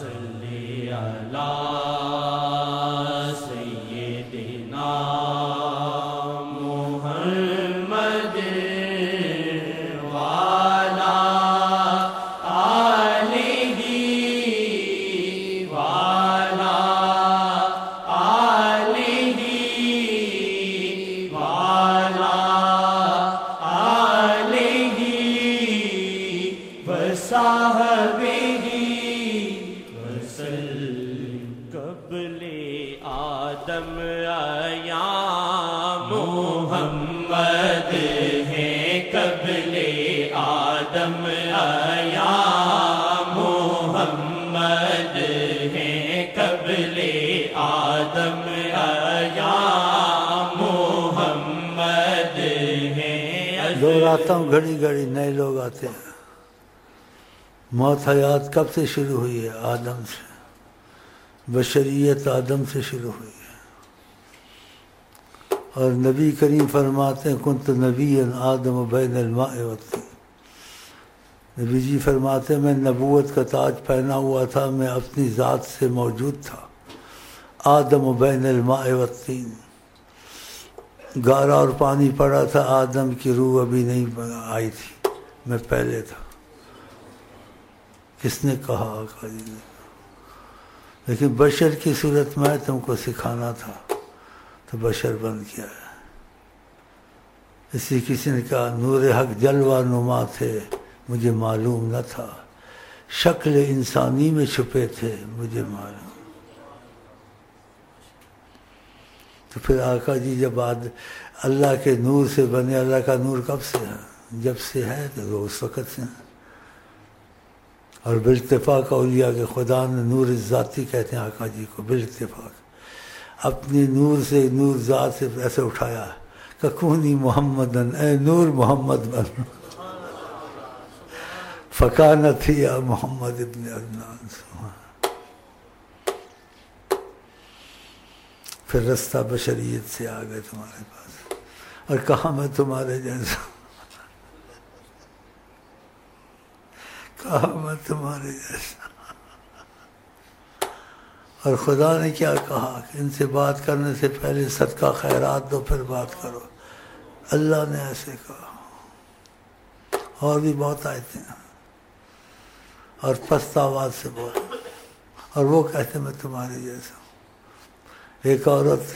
صلی علی سیدنا محمد وعلی آلہ وعلی آلہ وعلی آلہ وصحبہ قبل آدم یا محمد ہیں، قبل آدم یا محمد ہیں، قبل آدم یا محمد ہیں۔ لوگ آتا ہوں گھڑی گھڑی، نئے لوگ آتے ہیں۔ موت حیات کب سے شروع ہوئی ہے؟ آدم سے۔ بشریت آدم سے شروع ہوئی ہے، اور نبی کریم فرماتے ہیں کنت نبی آدم بین الماء والطین۔ نبی جی فرماتے ہیں میں نبوت کا تاج پہنا ہوا تھا، میں اپنی ذات سے موجود تھا۔ آدم بین الماء والطین، گارا اور پانی پڑا تھا، آدم کی روح ابھی نہیں آئی تھی، میں پہلے تھا۔ کس نے کہا؟ آقا جی نے۔ لیکن بشر کی صورت میں تم کو سکھانا تھا تو بشر بن گیا ہے۔ اسی کسی نے کہا نور حق جلوہ نما تھے، مجھے معلوم نہ تھا، شکل انسانی میں چھپے تھے، مجھے معلوم۔ تو پھر آقا جی جب اللہ کے نور سے بنے، اللہ کا نور کب سے ہے؟ جب سے ہے تو وہ اس وقت سے ہے۔ اور بالاتفاق اولیاء کے خدا نے نور ذاتی کہتے ہیں آقا جی کو، بالاتفاق اپنی نور سے، نور ذات سے ایسے اٹھایا کہ کونی محمدن، اے نور محمد بن، فکانت ہی یا محمد ابن عدنان۔ پھر رستہ بشریت سے آ گئے تمہارے پاس، اور کہا میں تمہارے جیسا، کہا میں تمہارے جیسا۔ اور خدا نے کیا کہا کہ ان سے بات کرنے سے پہلے صدقہ خیرات دو پھر بات کرو۔ اللہ نے ایسے کہا۔ اور بھی بہت آیتیں ہیں، اور پست آواز سے بول، اور وہ کہتے میں تمہارے جیسا ہوں۔ ایک عورت،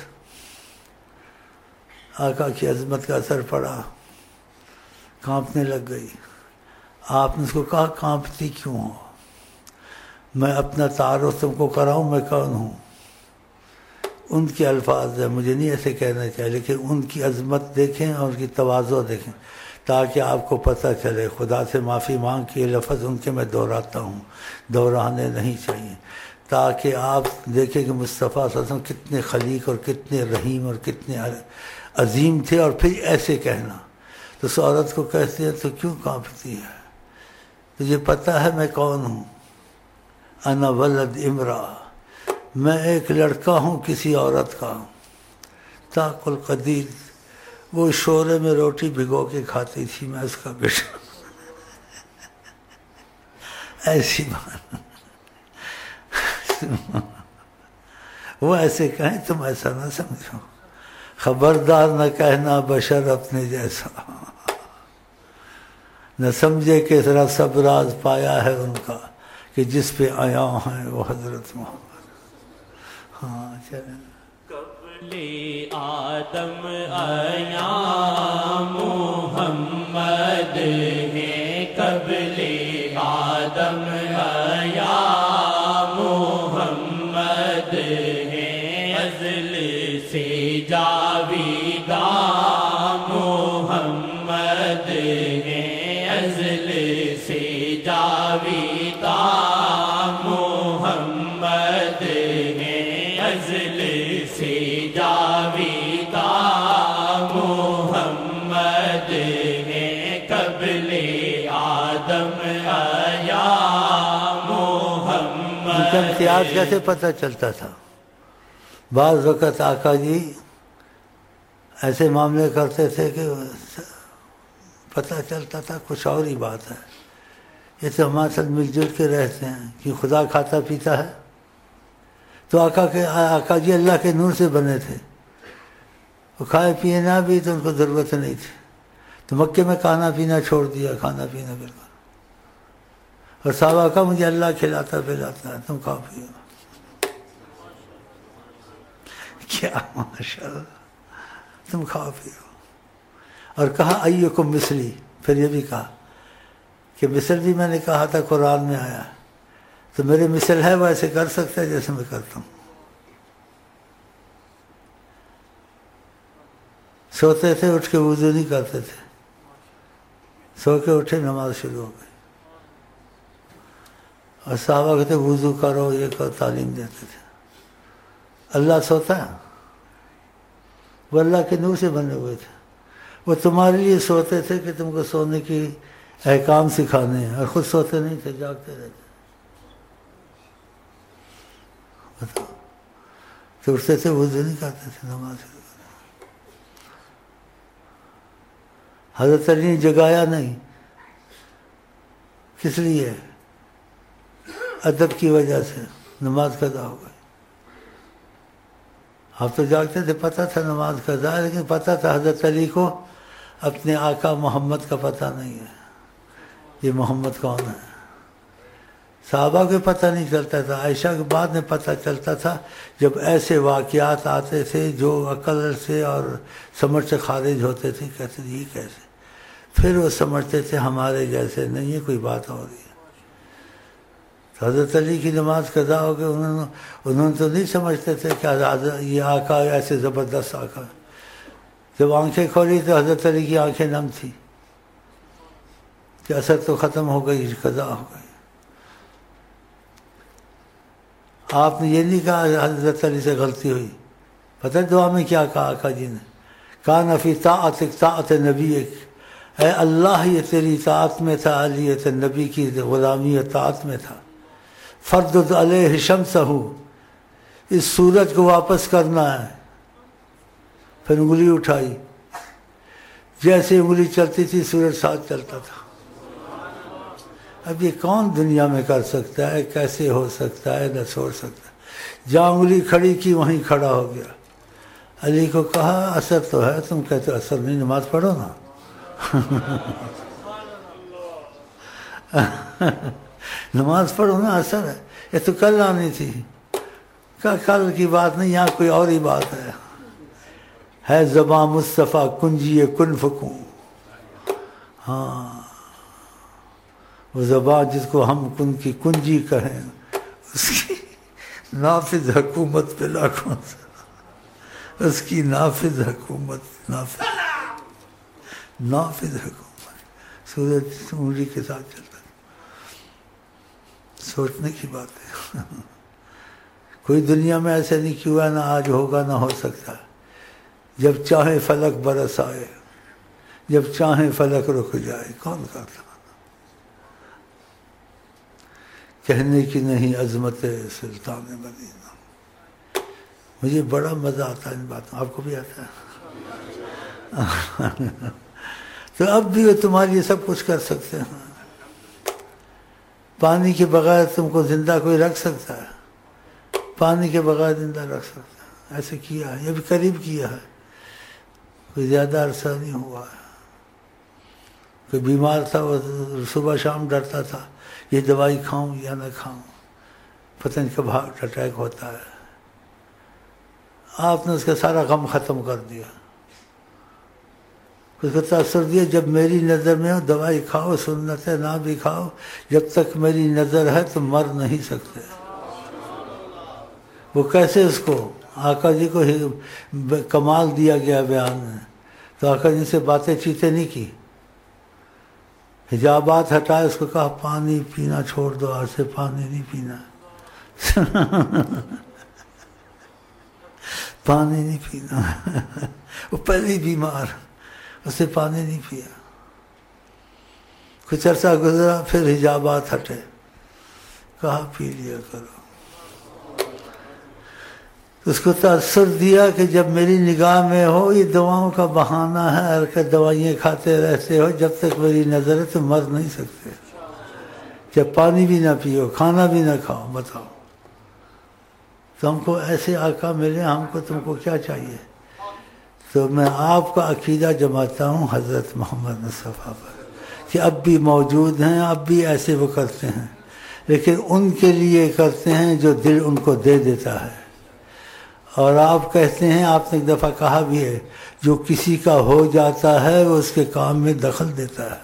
آقا کی عظمت کا اثر پڑا، کانپنے لگ گئی۔ آپ نے اس کو کہا کانپتی کیوں ہو؟ میں اپنا تعارف تم کو کراؤں میں کون ہوں؟ ان کے الفاظ ہیں، مجھے نہیں ایسے کہنا چاہیے، لیکن ان کی عظمت دیکھیں اور ان کی تواضع دیکھیں تاکہ آپ کو پتہ چلے۔ خدا سے معافی مانگ کے یہ لفظ ان کے میں دہراتا ہوں، دہرانے نہیں چاہیے، تاکہ آپ دیکھیں کہ مصطفیٰ صلی اللہ علیہ وسلم کتنے خلیق اور کتنے رحیم اور کتنے عظیم تھے۔ اور پھر ایسے کہنا تو اس عورت کو کہتے ہیں تو کیوں کانپتی ہے؟ تجھے پتہ ہے میں کون ہوں؟ انا ولد امرا، میں ایک لڑکا ہوں کسی عورت کا۔ تاکل قدیر، وہ شورے میں روٹی بھگو کے کھاتی تھی، میں اس کا بیٹا۔ ایسی بات وہ ایسے کہیں تم ایسا نہ سمجھو، خبردار نہ کہنا بشر اپنے جیسا، نہ سمجھے کہ ذرا سب راز پایا ہے ان کا کہ جس پہ آیا ہیں وہ حضرت محمد۔ ہاں چلیں۔ قبل آدم آیا محمد ہیں، قبل آدم آیا محمد ہیں، ازل سے جاویدہ محمد ہیں، ازل سے جاویدہ محمد ہیں، ازل سے جاویدہ محمد ہیں، قبل آدم آیا محمد۔ ان کا امتیاز کیسے پتہ چلتا تھا؟ بعض وقت آقا جی ایسے معاملے کرتے تھے کہ پتہ چلتا تھا کچھ اور ہی بات ہے، یہ تو ہمارے ساتھ مل جل کے رہتے ہیں کہ خدا کھاتا پیتا ہے. تو آقا جی اللہ کے نور سے بنے تھے، وہ کھائے پیے نہ بھی تو ان کو ضرورت نہیں تھی. تو مکے میں کھانا پینا چھوڑ دیا، کھانا پینا بالکل. اور صحابہ کا مجھے اللہ کھلاتا پلاتا ہے، تم کھاؤ پیو. کیا ماشاء اللہ، تم کھاؤ پیو. اور کہا ایکم مثلی، پھر یہ بھی کہا کہ مثل بھی میں نے کہا تھا قرآن میں آیا، تو میرے مثل ہے ویسے کر سکتا ہے جیسے میں کرتا ہوں. سوتے تھے اٹھ کے وضو نہیں کرتے تھے، سو کے اٹھے نماز شروع ہو گئی. اور صحابہ کہتے وضو کرو یہ کرو، تعلیم دیتے تھے. اللہ سوتا ہے؟ وہ اللہ کے نور سے بنے ہوئے تھے. وہ تمہارے لیے سوتے تھے کہ تم کو سونے کی احکام سکھانے ہیں، اور خود سوتے نہیں تھے، جاگتے رہتے. بتاؤ، تو اٹھتے تھے وضو نہیں کرتے تھے، نماز شروع کرتے. حضرت علی نے جگایا نہیں، کس لیے؟ ادب کی وجہ سے. نماز قضا ہو گئی. آپ تو جاگتے تھے، پتہ تھا نماز قضا ہے، لیکن پتہ تھا حضرت علی کو اپنے آقا محمد کا پتہ نہیں ہے، یہ محمد کون ہے. صحابہ کو پتہ نہیں چلتا تھا، عائشہ کے بعد میں پتہ چلتا تھا جب ایسے واقعات آتے تھے جو عقل سے اور سمجھ سے خارج ہوتے تھے. کہتے تھے یہ کیسے؟ پھر وہ سمجھتے تھے ہمارے جیسے نہیں ہے، کوئی بات ہو رہی ہے. تو حضرت علی کی نماز قضا ہو گئی. انہوں نے تو نہیں سمجھتے تھے کہ یہ آقا ایسے زبردست آقا. جب آنکھیں کھولی تو حضرت علی کی آنکھیں نم تھیں کہ اثر تو ختم ہو گئی، قضا ہو گئی. آپ نے یہ نہیں کہا حضرت علی سے غلطی ہوئی. پتہ دعا میں کیا کہا آقا جی نے؟ کان فی طاعتک طاعت نبیک، اے اللہ یہ تیری اطاعت میں تھا، علی یہ نبی کی غلامی اطاعت میں تھا. فردد علیہ شمسہ، اس سورج کو واپس کرنا ہے. پھر انگلی اٹھائی، جیسے انگلی چلتی تھی سورج ساتھ چلتا تھا. اب یہ کون دنیا میں کر سکتا ہے؟ کیسے ہو سکتا ہے؟ نہ چھوڑ سکتا. جہاں انگلی کھڑی کی وہیں کھڑا ہو گیا. علی کو کہا اثر تو ہے، تم کہتے اثر نہیں، نماز پڑھو نا. نماز پڑھو نا، اثر ہے. یہ تو کل آنی تھی. کل کی بات نہیں، یہاں کوئی اور ہی بات ہے زباں مصطفیٰ کنجی کن فکوں. ہاں، وہ زبان جس کو ہم کن کی کنجی کہیں، اس کی نافذ حکومت پہ لاکھوں سے، اس کی نافذ حکومت، نافذ حکومت. سورج انگلی کے ساتھ چلتا. سوچنے کی بات ہے. کوئی دنیا میں ایسے نہیں کیا ہے، نہ آج ہوگا نہ ہو سکتا. جب چاہے فلک برس آئے، جب چاہے فلک رک جائے. کون کرتا؟ کہنے کی نہیں عظمت سلطان مدینہ. مجھے بڑا مزہ آتا ہے ان باتوں. آپ کو بھی آتا ہے؟ تو اب بھی وہ تمہارے لیے سب کچھ کر سکتے ہیں. پانی کے بغیر تم کو زندہ کوئی رکھ سکتا ہے؟ پانی کے بغیر زندہ رکھ سکتا ہے. ایسے کیا ہے، یہ بھی قریب کیا ہے، کوئی زیادہ عرصہ نہیں ہوا ہے. کوئی بیمار تھا، وہ صبح شام ڈرتا تھا یہ دوائی کھاؤں یا نہ کھاؤں، پتہ نہیں کب ہارٹ اٹیک ہوتا ہے. آپ نے اس کا سارا غم ختم کر دیا. اس کو تاثر دیا جب میری نظر میں ہو دوائی کھاؤ، سنت ہے نہ بھی کھاؤ، جب تک میری نظر ہے تو مر نہیں سکتے. وہ کیسے؟ اس کو آقا جی کو کمال دیا گیا بیان میں. تو آقا جی سے باتیں چیتیں نہیں کی، حجابات ہٹائے. اس کو کہا پانی پینا چھوڑ دو، آج سے پانی نہیں پینا. پانی نہیں پینا. وہ پہلے بیمار، اسے پانی نہیں پیا. کچھ عرصہ گزرا، پھر حجابات ہٹے، کہا پی لیا کرو. اس کو تاثر دیا کہ جب میری نگاہ میں ہو یہ دواؤں کا بہانہ ہے، اور کہ دوائیاں کھاتے رہتے ہو، جب تک میری نظر ہے تو مر نہیں سکتے. جب پانی بھی نہ پیو، کھانا بھی نہ کھاؤ، بتاؤ تم کو ایسے آقا ملے، ہم کو تم کو کیا چاہیے؟ تو میں آپ کا عقیدہ جماتا ہوں حضرت محمد مصطفیٰ پر کہ اب بھی موجود ہیں، اب بھی ایسے وہ کرتے ہیں، لیکن ان کے لیے کرتے ہیں جو دل ان کو دے دیتا ہے۔ اور آپ کہتے ہیں، آپ نے ایک دفعہ کہا بھی ہے، جو کسی کا ہو جاتا ہے وہ اس کے کام میں دخل دیتا ہے۔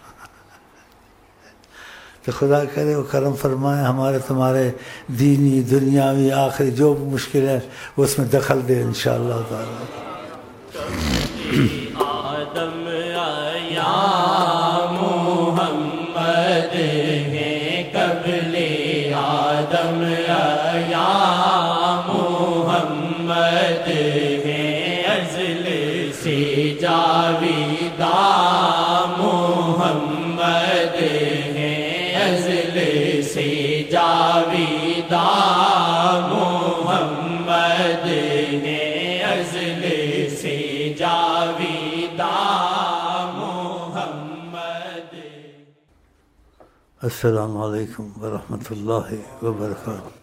تو خدا کرے وہ کرم فرمائے، ہمارے تمہارے دینی دنیاوی آخری جو مشکل ہے وہ اس میں دخل دے انشاءاللہ تعالی۔ آدم یا محمد ہیں قبل آدم یا محمد ہیں ازل سے جاویدہ محمد ہیں ازل سے جاویدہ محمد ہیں ازل سے جاویدہ محمد۔ السلام علیکم ورحمۃ اللہ وبرکاتہ۔